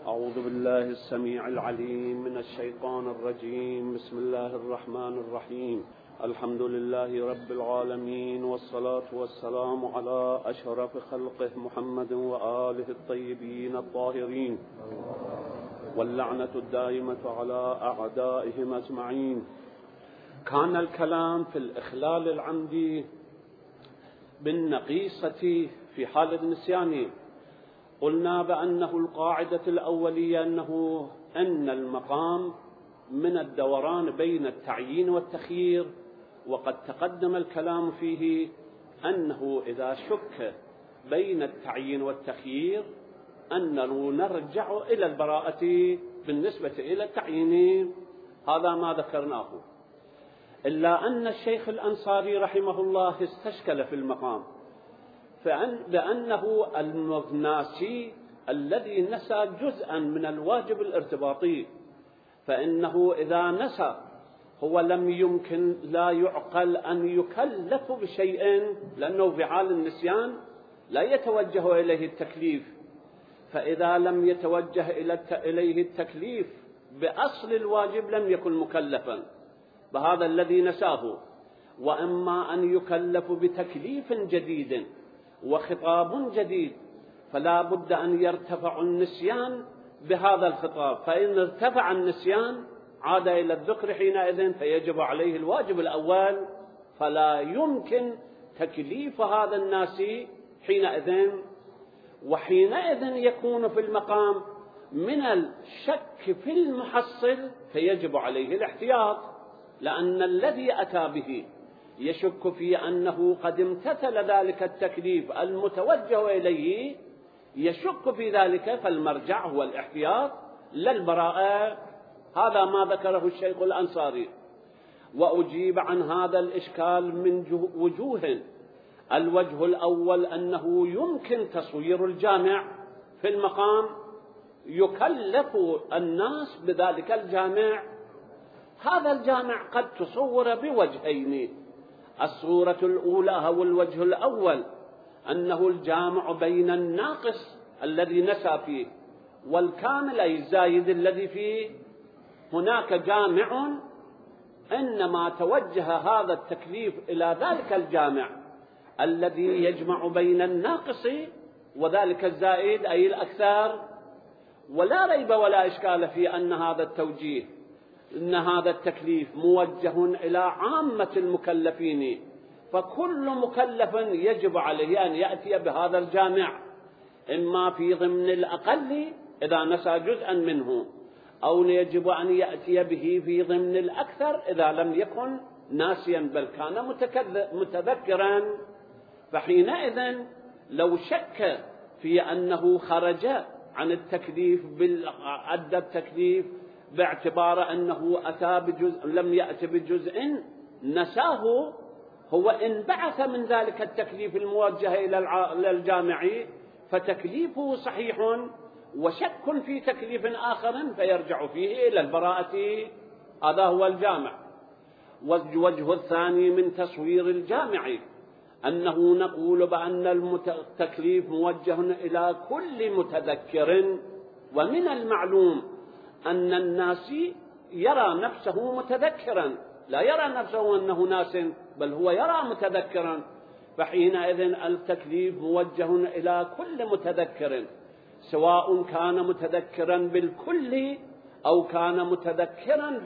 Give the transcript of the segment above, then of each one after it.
أعوذ بالله السميع العليم من الشيطان الرجيم. بسم الله الرحمن الرحيم. الحمد لله رب العالمين، والصلاة والسلام على أشرف خلقه محمد وآله الطيبين الطاهرين، واللعنة الدائمة على أعدائهم أجمعين. كان الكلام في الإخلال العمدي بالنقيصة في حال النسيان. قلنا بأنه القاعدة الأولية أن المقام من الدوران بين التعيين والتخيير، وقد تقدم الكلام فيه أنه إذا شك بين التعيين والتخيير أنه نرجع إلى البراءة بالنسبة إلى التعيين. هذا ما ذكرناه، إلا أن الشيخ الأنصاري رحمه الله استشكل في المقام بأنه الناسي الذي نسى جزءا من الواجب الارتباطي، فإنه إذا نسى هو لم يمكن لا يعقل أن يكلف بشيء، لأنه في حال النسيان لا يتوجه إليه التكليف، فإذا لم يتوجه إليه التكليف بأصل الواجب لم يكن مكلفا بهذا الذي نساه. وأما أن يكلف بتكليف جديد وخطاب جديد فلا بد أن يرتفع النسيان بهذا الخطاب، فإن ارتفع النسيان عاد إلى الذكر حينئذ فيجب عليه الواجب الأول، فلا يمكن تكليف هذا الناس حينئذ. وحينئذ يكون في المقام من الشك في المحصل فيجب عليه الاحتياط، لأن الذي أتى به يشك في أنه قد امتثل ذلك التكليف المتوجه إليه، يشك في ذلك، فالمرجع هو الاحتياط لا البراءة. هذا ما ذكره الشيخ الأنصاري، وأجيب عن هذا الإشكال من وجوه. الوجه الأول أنه يمكن تصوير الجامع في المقام، يكلف الناس بذلك الجامع. هذا الجامع قد تصور بوجهين. الصورة الأولى أو الوجه الأول أنه الجامع بين الناقص الذي نسى فيه والكامل أي الزايد الذي فيه. هناك جامع إنما توجه هذا التكليف إلى ذلك الجامع الذي يجمع بين الناقص وذلك الزائد أي الأكثر، ولا ريب ولا إشكال في أن هذا التوجيه، إن هذا التكليف موجه إلى عامة المكلفين، فكل مكلف يجب عليه أن يأتي بهذا الجامع، إما في ضمن الأقل إذا نسى جزءا منه، أو يجب أن يأتي به في ضمن الأكثر إذا لم يكن ناسيا بل كان متذكرا. فحينئذ لو شك في أنه خرج عن التكليف أدى التكليف باعتبار أنه أتى بجزء لم يأتي بجزء نساه، هو انبعث من ذلك التكليف الموجه إلى الجامع فتكليفه صحيح، وشك في تكليف آخر فيرجع فيه إلى البراءة. هذا هو الجامع. والوجه الثاني من تصوير الجامع أنه نقول بأن التكليف موجه إلى كل متذكر، ومن المعلوم أن الناس يرى نفسه متذكرا، لا يرى نفسه أنه ناس، بل هو يرى متذكرا، فحينئذ التكليف موجه إلى كل متذكر، سواء كان متذكرا بالكل أو كان متذكرا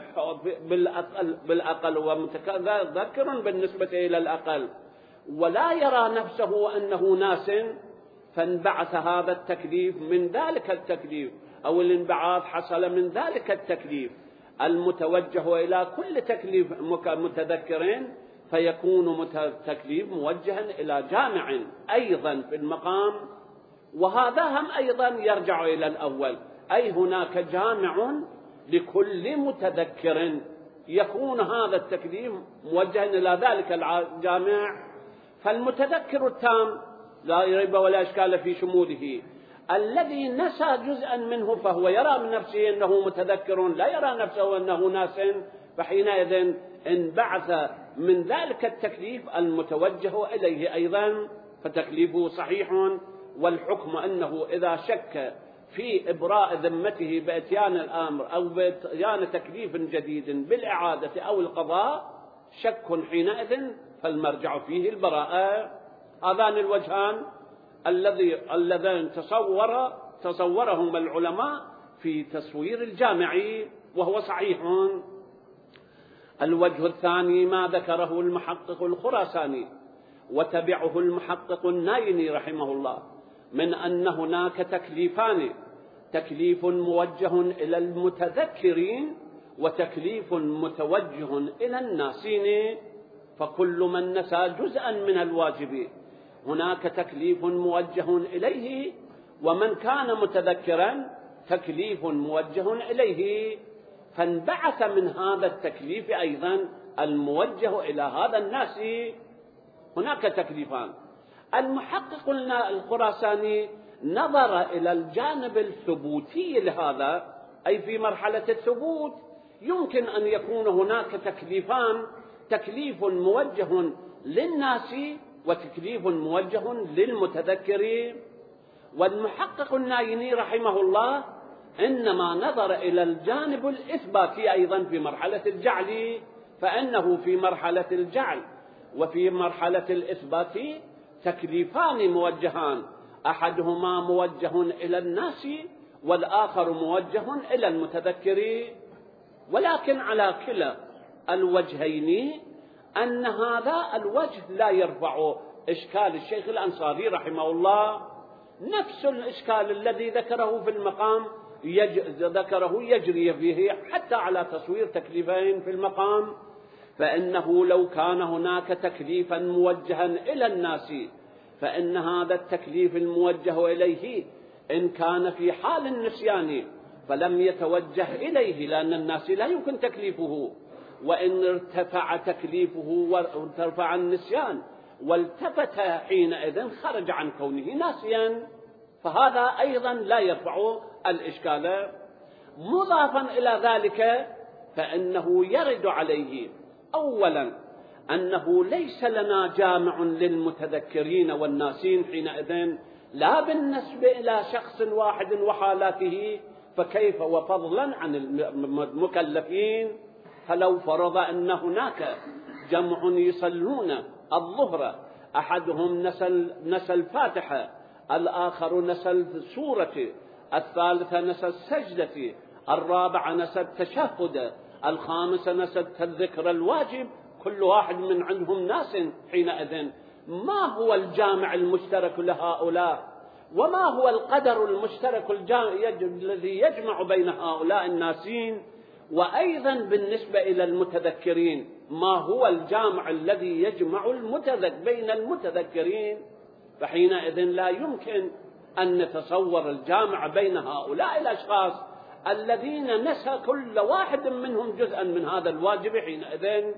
بالأقل ومتذكرا بالنسبة إلى الأقل، ولا يرى نفسه أنه ناس، فانبعث هذا التكليف من ذلك التكليف، أو الانبعاث حصل من ذلك التكليف المتوجه إلى كل تكليف متذكرين، فيكون تكليف موجها إلى جامع أيضا في المقام. وهذا هم أيضا يرجع إلى الأول، أي هناك جامع لكل متذكر، يكون هذا التكليف موجها إلى ذلك الجامع. فالمتذكر التام لا ريب ولا إشكال في شموله، الذي نسى جزءا منه فهو يرى من نفسه أنه متذكر، لا يرى نفسه أنه ناس، فحينئذ انبعث من ذلك التكليف المتوجه إليه أيضا، فتكليفه صحيح. والحكم أنه إذا شك في إبراء ذمته بإتيان الأمر أو بإتيان تكليف جديد بالإعادة أو القضاء شك حينئذ فالمرجع فيه البراءة. هذان الوجهان اللذين تصورهما العلماء في تصوير الجامع وهو صحيح. الوجه الثاني ما ذكره المحقق الخراساني وتبعه المحقق النايني رحمه الله من أن هناك تكليفان: تكليف موجه إلى المتذكرين وتكليف متوجه إلى الناسين. فكل من نسى جزءا من الواجب هناك تكليف موجه إليه، ومن كان متذكرا تكليف موجه إليه. فانبعث من هذا التكليف أيضا الموجه إلى هذا الناس. هناك تكليفان. المحقق الخراساني نظر إلى الجانب الثبوتي لهذا، أي في مرحلة الثبوت يمكن أن يكون هناك تكليفان: تكليف موجه للناس وتكليف موجه للمتذكرين. والمحقق النايني رحمه الله إنما نظر إلى الجانب الإثباتي أيضا في مرحلة الجعل، فإنه في مرحلة الجعل وفي مرحلة الإثبات تكليفان موجهان، أحدهما موجه إلى الناس والآخر موجه إلى المتذكرين. ولكن على كلا الوجهين أن هذا الوجه لا يرفع إشكال الشيخ الأنصاري رحمه الله، نفس الإشكال الذي ذكره في المقام ذكره يجري فيه حتى على تصوير تكليفين في المقام. فإنه لو كان هناك تكليفا موجها إلى الناس فإن هذا التكليف الموجه إليه إن كان في حال النسيان فلم يتوجه إليه، لأن الناس لا يمكن تكليفه، وإن ارتفع تكليفه وارتفع النسيان والتفت حينئذ خرج عن كونه ناسيا، فهذا أيضا لا يرفع الإشكال. مضافا إلى ذلك فإنه يرد عليه أولا أنه ليس لنا جامع للمتذكرين والناسين حينئذ، لا بالنسبة إلى شخص واحد وحالاته، فكيف وفضلا عن المكلفين. فلو فرض أن هناك جمع يصلون الظهر، أحدهم نسى الفاتحة، الآخر نسى السورة، الثالث نسى السجدة، الرابع نسى التشهد، الخامس نسى الذكر الواجب، كل واحد من عندهم ناس حينئذ. ما هو الجامع المشترك لهؤلاء؟ وما هو القدر المشترك الذي يجمع بين هؤلاء الناسين؟ وأيضا بالنسبة إلى المتذكرين ما هو الجامع الذي يجمع بين المتذكرين؟ فحينئذ لا يمكن أن نتصور الجامع بين هؤلاء الأشخاص الذين نسى كل واحد منهم جزءا من هذا الواجب حينئذ.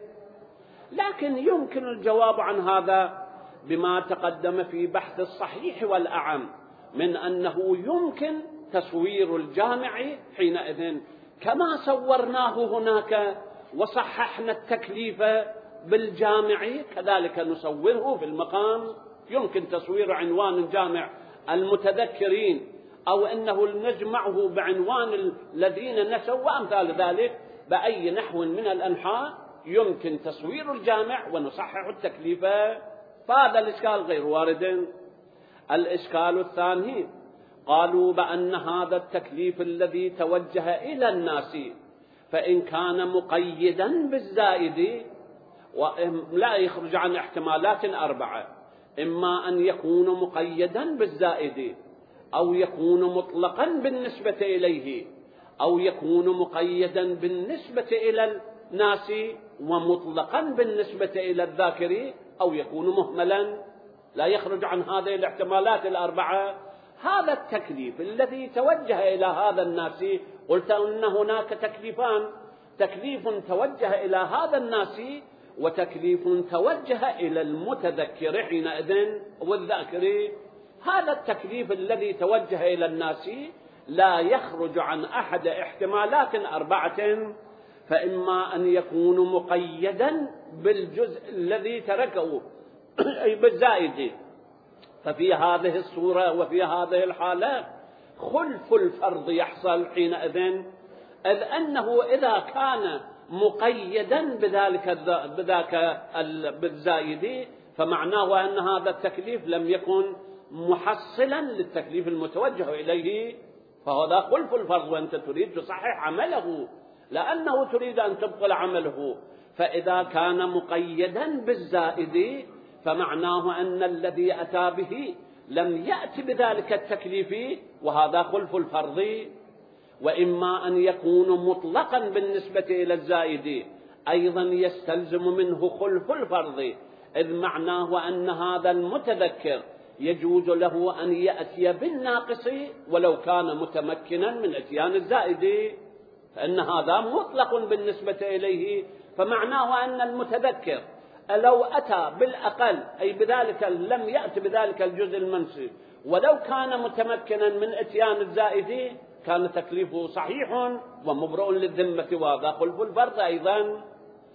لكن يمكن الجواب عن هذا بما تقدم في بحث الصحيح والأعم من أنه يمكن تصوير الجامع حينئذ كما صورناه هناك وصححنا التكليف بالجامع، كذلك نصوره في المقام. يمكن تصوير عنوان جامع المتذكرين، أو أنه نجمعه بعنوان الذين نسوا وأمثال ذلك، بأي نحو من الأنحاء يمكن تصوير الجامع ونصحح التكليف. فهذا الإشكال غير وارد. الإشكال الثاني قالوا بأن هذا التكليف الذي توجه إلى الناس فإن كان مقيدا بالزائد لا يخرج عن احتمالات 4: إما أن يكون مقيدا بالزائد، أو يكون مطلقا بالنسبة إليه، أو يكون مقيدا بالنسبة إلى الناس ومطلقا بالنسبة إلى الذاكر، أو يكون مهملا. لا يخرج عن هذه الاحتمالات 4. هذا التكليف الذي توجه إلى هذا الناس، قلت أن هناك تكليفان: تكليف توجه إلى هذا الناس وتكليف توجه إلى المتذكر حينئذ والذاكر. هذا التكليف الذي توجه إلى الناس لا يخرج عن أحد احتمالات 4: فإما أن يكون مقيدا بالجزء الذي تركه أي بالزائد، ففي هذه الصورة وفي هذه الحالة خلف الفرض يحصل حينئذ، إذ أنه إذا كان مقيدا بذاك بالزائد فمعناه أن هذا التكليف لم يكن محصلا للتكليف المتوجه إليه، فهذا خلف الفرض، وأنت تريد تصحح عمله لأنه تريد أن تبطل عمله. فإذا كان مقيدا بالزائد فمعناه أن الذي أتى به لم يأتي بذلك التكليف، وهذا خلف الفرض. وإما أن يكون مطلقا بالنسبة إلى الزائد أيضا يستلزم منه خلف الفرض، إذ معناه أن هذا المتذكر يجوز له أن يأتي بالناقص ولو كان متمكنا من إتيان الزائد، فإن هذا مطلق بالنسبة إليه. فمعناه أن المتذكر لو أتى بالأقل أي بذلك لم يأتي بذلك الجزء المنسي ولو كان متمكنا من إتيان الزائد كان تكليفه صحيح ومبرئ للذمة، وهذا خلف الفرض أيضا.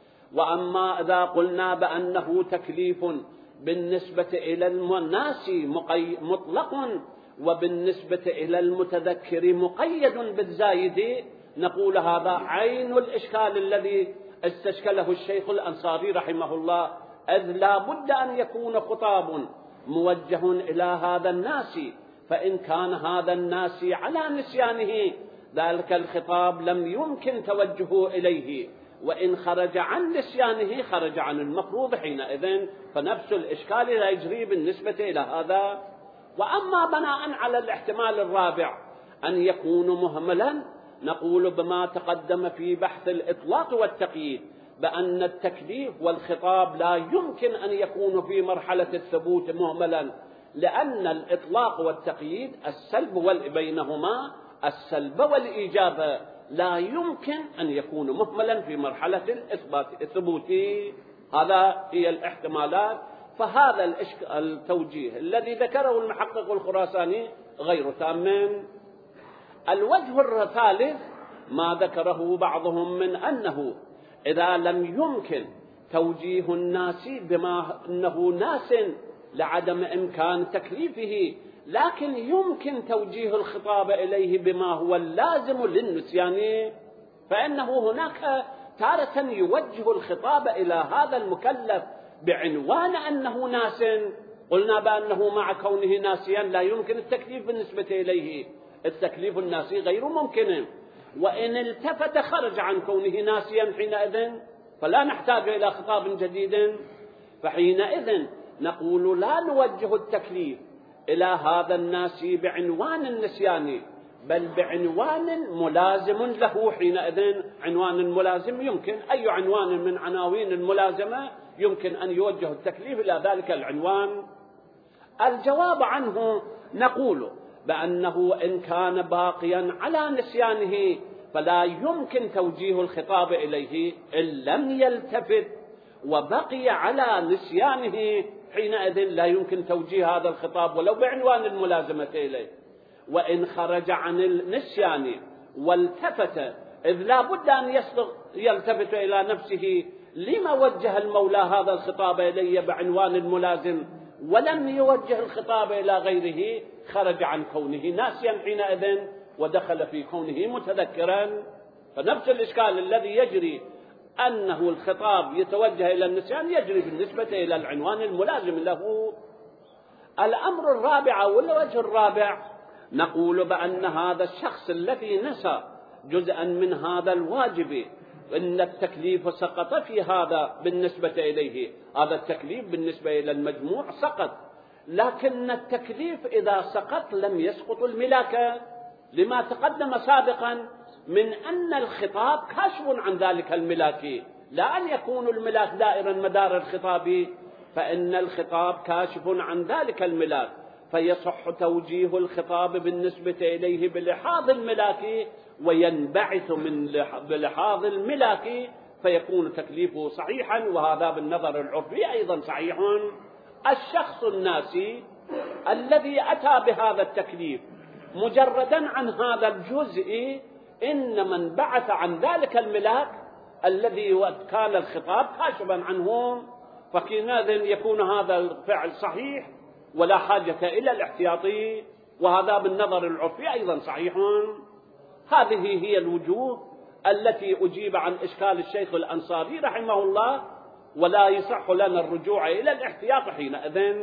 وأما إذا قلنا بأنه تكليف بالنسبة إلى الناس مطلق وبالنسبة إلى المتذكر مقيد بالزايد، نقول هذا عين الإشكال الذي استشكله الشيخ الأنصاري رحمه الله، إذ لا بد أن يكون خطاب موجه إلى هذا الناس، فإن كان هذا الناس على نسيانه ذلك الخطاب لم يمكن توجهه إليه، وإن خرج عن نسيانه خرج عن المفروض حينئذ، فنفس الإشكال لا يجري بالنسبة إلى هذا. وأما بناء على الاحتمال الرابع أن يكون مهملا، نقول بما تقدم في بحث الإطلاق والتقييد بأن التكليف والخطاب لا يمكن أن يكون في مرحلة الثبوت مهملا، لأن الإطلاق والتقييد السلب بينهما السلب والإيجاب لا يمكن أن يكون مهملا في مرحلة الثبوت. هذا هي الاحتمالات. فهذا التوجيه الذي ذكره المحقق الخراساني غير تام. الوجه الثالث ما ذكره بعضهم من أنه إذا لم يمكن توجيه الناس بما أنه ناس لعدم إمكان تكليفه، لكن يمكن توجيه الخطاب إليه بما هو اللازم للنسيان، فإنه هناك تارة يوجه الخطاب إلى هذا المكلف بعنوان أنه ناس، قلنا بأنه مع كونه ناسيا لا يمكن التكليف بالنسبة إليه، التكليف الناسي غير ممكن، وإن التفت خرج عن كونه ناسيا حينئذ فلا نحتاج إلى خطاب جديد. فحينئذ نقول لا نوجه التكليف إلى هذا الناس بعنوان النسيان، بل بعنوان ملازم له. حينئذ عنوان الملازم يمكن أي عنوان من عناوين الملازمة يمكن أن يوجه التكليف إلى ذلك العنوان. الجواب عنه نقول بأنه إن كان باقيا على نسيانه فلا يمكن توجيه الخطاب إليه، إن لم يلتفت وبقي على نسيانه حينئذ لا يمكن توجيه هذا الخطاب ولو بعنوان الملازمة إليه. وإن خرج عن النسيان والتفت، إذ لا بد أن يلتفت إلى نفسه، لما وجه المولى هذا الخطاب إلي بعنوان الملازم ولم يوجه الخطاب إلى غيره؟ خرج عن كونه ناسيا حينئذ ودخل في كونه متذكرا. فنفس الإشكال الذي يجري أنه الخطاب يتوجه إلى النسيان يجري بالنسبة إلى العنوان الملازم له. الأمر الرابع والوجه الرابع نقول بأن هذا الشخص الذي نسى جزءا من هذا الواجب إن التكليف سقط في هذا بالنسبة إليه، هذا التكليف بالنسبة إلى المجموع سقط، لكن التكليف إذا سقط لم يسقط الملاك، لما تقدم سابقا من أن الخطاب كاشف عن ذلك الملاك، لا أن يكون الملاك دائرا مدار الخطاب، فإن الخطاب كاشف عن ذلك الملاك، فيصح توجيه الخطاب بالنسبة إليه بلحاظ الملاك وينبعث من بلحاظ الملاك فيكون تكليفه صحيحا، وهذا بالنظر العرفي أيضا صحيح. الشخص الناسي الذي أتى بهذا التكليف مجردا عن هذا الجزء إنما انبعث عن ذلك الملاك الذي كان الخطاب كاشفا عنه، فحينئذ يكون هذا الفعل صحيح ولا حاجة إلى الاحتياطي. وهذا بالنظر العرفي أيضا صحيح. هذه هي الوجوه التي أجيب عن إشكال الشيخ الأنصاري رحمه الله، ولا يصح لنا الرجوع إلى الاحتياط حينئذ.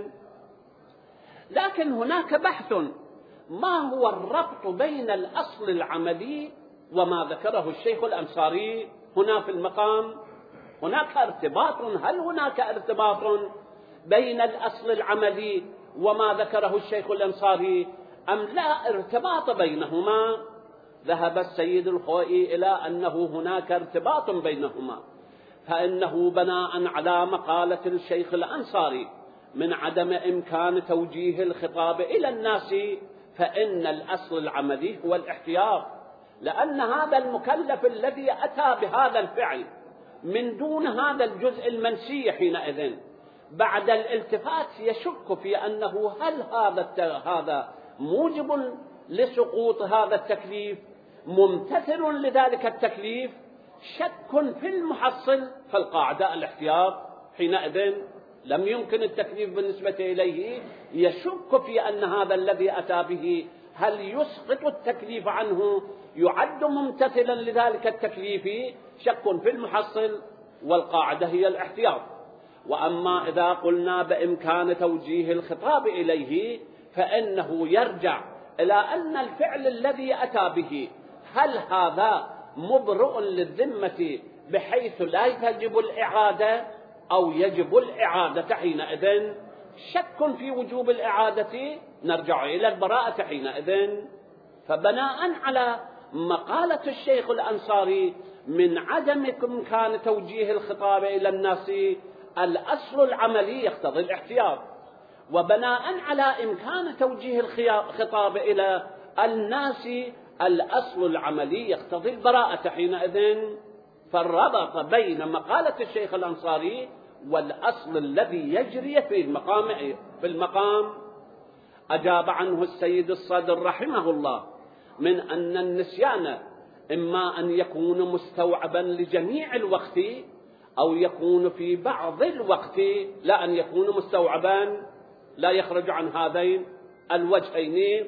لكن هناك بحث، ما هو الربط بين الأصل العملي وما ذكره الشيخ الأنصاري هنا في المقام؟ هناك ارتباط؟ هل هناك ارتباط بين الأصل العملي وما ذكره الشيخ الأنصاري أم لا ارتباط بينهما؟ ذهب السيد الخوئي إلى أنه هناك ارتباط بينهما، فإنه بناء على مقالة الشيخ الأنصاري من عدم إمكان توجيه الخطاب إلى الناس، فإن الأصل العملي هو الاحتياط، لأن هذا المكلف الذي أتى بهذا الفعل من دون هذا الجزء المنسي حينئذ بعد الالتفات يشك في أنه هل هذا موجب لسقوط هذا التكليف، ممتثل لذلك التكليف، شك في المحصل، فالقاعدة الاحتياط. حينئذ لم يمكن التكليف بالنسبة إليه، يشك في أن هذا الذي أتى به هل يسقط التكليف عنه، يعد ممتثلا لذلك التكليف، شك في المحصل، والقاعدة هي الاحتياط. وأما إذا قلنا بإمكان توجيه الخطاب إليه فإنه يرجع إلى أن الفعل الذي أتى به هل هذا مبرئ للذمة بحيث لا يجب الإعادة أو يجب الإعادة، حينئذ شك في وجوب الإعادة، نرجع إلى البراءة حينئذ. فبناء على مقالة الشيخ الأنصاري من عدم إمكان توجيه الخطاب إلى الناس الأصل العملي يقتضي الاحتياط، وبناء على إمكان توجيه الخطاب إلى الناس الأصل العملي يقتضي البراءة حينئذ. فالربط بين مقالة الشيخ الأنصاري والأصل الذي يجري في المقام أجاب عنه السيد الصدر رحمه الله من أن النسيان إما أن يكون مستوعبا لجميع الوقت أو يكون في بعض الوقت، لا أن يكون مستوعبا، لا يخرج عن هذين الوجهين.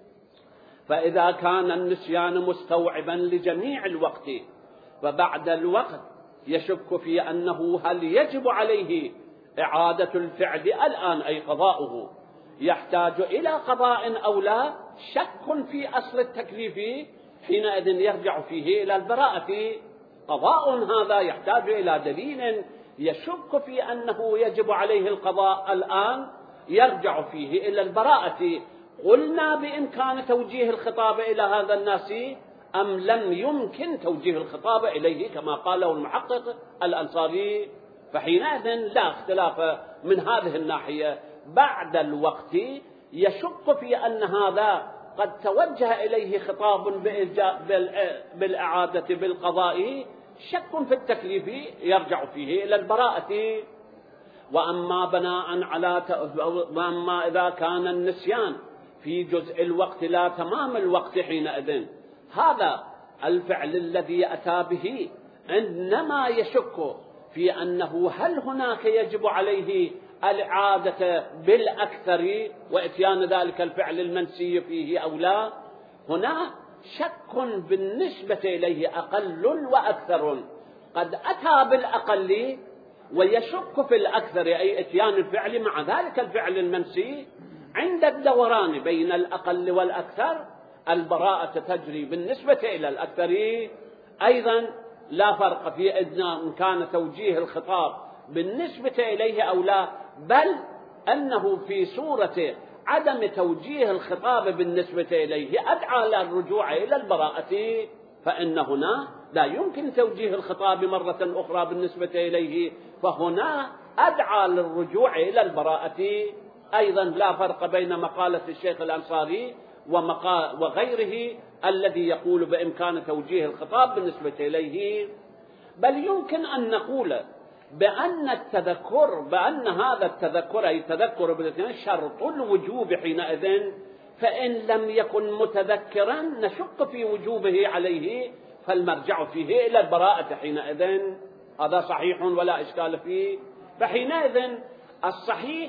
فإذا كان النسيان مستوعبا لجميع الوقت فبعد الوقت يشك في أنه هل يجب عليه إعادة الفعل الآن أي قضاؤه، يحتاج إلى قضاء أو لا، شك في أصل التكليف، حينئذ يرجع فيه إلى البراءة. قضاء هذا يحتاج إلى دليل يشك في أنه يجب عليه القضاء الآن، يرجع فيه إلى البراءة. قلنا بإمكان توجيه الخطاب إلى هذا الناس أم لم يمكن توجيه الخطاب إليه كما قاله المحقق الأنصاري؟ فحينئذ لا اختلاف من هذه الناحية. بعد الوقت يشك في أن هذا قد توجه إليه خطاب بالإعادة بالقضاء، شك في التكليف، يرجع فيه إلى البراءة. وأما إذا كان النسيان في جزء الوقت لا تمام الوقت، حينئذ هذا الفعل الذي أتى به إنما يشك في أنه هل هناك يجب عليه الإعادة بالأكثر وإتيان ذلك الفعل المنسي فيه أو لا. هنا شك بالنسبة إليه أقل وأكثر، قد أتى بالأقل ويشك في الأكثر أي إتيان الفعل مع ذلك الفعل المنسي. عند الدوران بين الأقل والأكثر البراءة تجري بالنسبة إلى الأكثر. أيضا لا فرق في إن كان توجيه الخطاب بالنسبة إليه أو لا، بل أنه في صورة عدم توجيه الخطاب بالنسبة إليه أدعى للرجوع إلى البراءة، فإن هنا لا يمكن توجيه الخطاب مرة أخرى بالنسبة إليه، فهنا أدعى للرجوع إلى البراءة. أيضا لا فرق بين مقالة الشيخ الأنصاري وغيره الذي يقول بإمكان توجيه الخطاب بالنسبة إليه، بل يمكن أن نقول بأن هذا التذكر أي تذكر بالاثنين شرط الوجوب حينئذ، فإن لم يكن متذكرا نشك في وجوبه عليه، فالمرجع فيه إلى البراءة حينئذ. هذا صحيح ولا إشكال فيه. فحينئذ الصحيح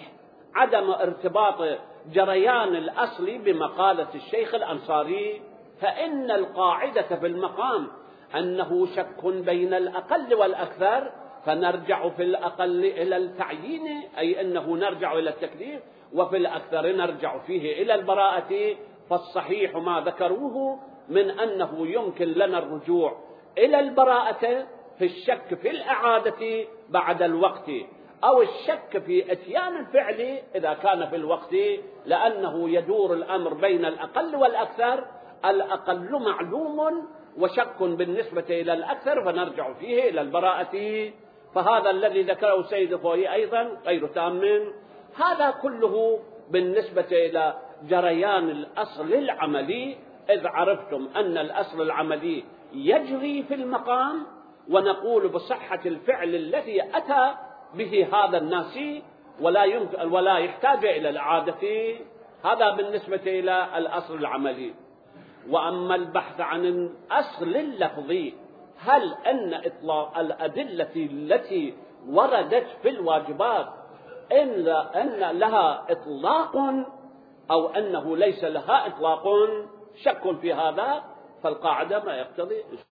عدم ارتباط جريان الأصل بمقالة الشيخ الأنصاري، فإن القاعدة في المقام أنه شك بين الأقل والأكثر، فنرجع في الأقل إلى التعيين، أي أنه نرجع إلى التكليف، وفي الأكثر نرجع فيه إلى البراءة. فالصحيح ما ذكروه من أنه يمكن لنا الرجوع إلى البراءة في الشك في الإعادة بعد الوقت، أو الشك في إتيان الفعل إذا كان في الوقت، لأنه يدور الأمر بين الأقل والأكثر. الأقل معلوم وشك بالنسبة إلى الأكثر، فنرجع فيه إلى البراءة. فهذا الذي ذكره السيد الخوئي أيضا غير تام. هذا كله بالنسبة إلى جريان الأصل العملي، إذ عرفتم أن الأصل العملي يجري في المقام، ونقول بصحة الفعل الذي أتى به هذا الناسي ولا يحتاج إلى الإعادة. هذا بالنسبة إلى الأصل العملي. وأما البحث عن الأصل اللفظي، هل أن إطلاق الأدلة التي وردت في الواجبات أن لها إطلاق أو أنه ليس لها إطلاق، شك في هذا، فالقاعدة ما يقتضي